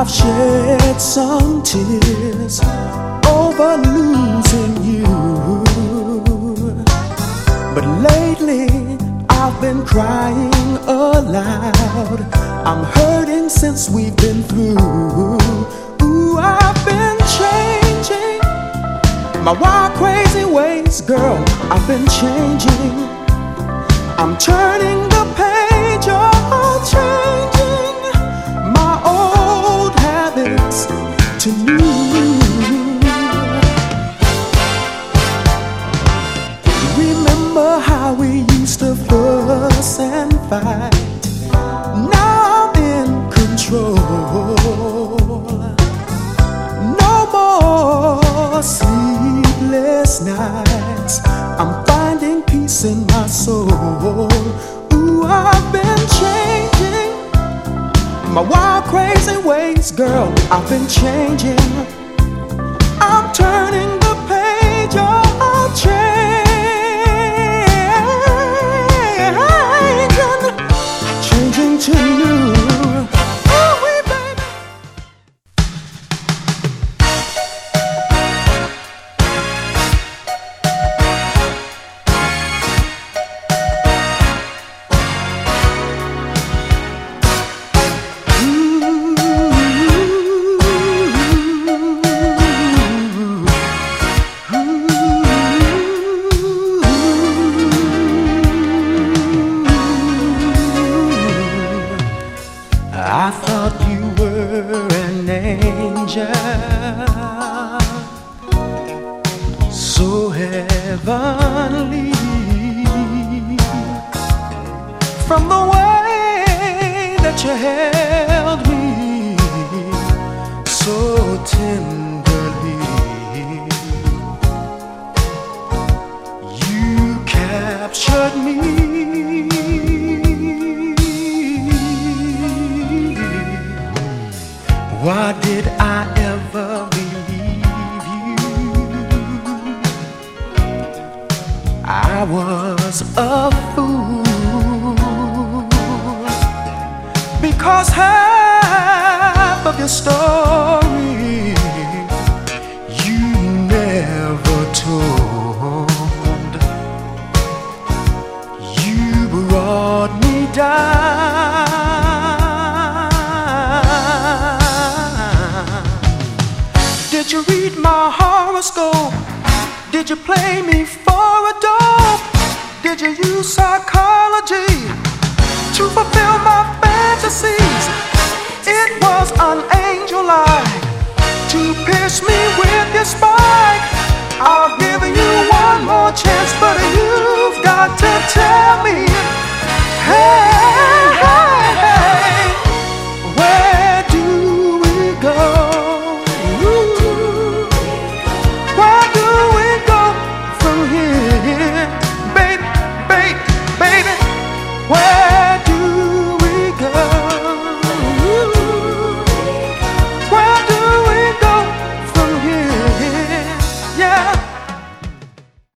I've shed some tears over losing you, but lately I've been crying aloud. I'm hurting since we've been through. Ooh, I've been changing my wild, crazy ways, girl. I've been changing. I'm turning the page, oh, changing my old habits to new. Remember how we used to fuss and fight? Now I'm in control. No more sleepless nights. I'm finding peace in my soul. Ooh, I've been changing my wild, crazy ways, girl. I've been changing. I'm turning the page, oh, changing to new. Ooh, baby. I thought you were an angel, so heavenly. From the way that you held me so tenderly, you captured me. Why did I ever believe you? I was a fool, because half of your story you never told. You brought me down. Did you read my horoscope? Did you play me for a dope? Did you use psychology to fulfill my fantasies?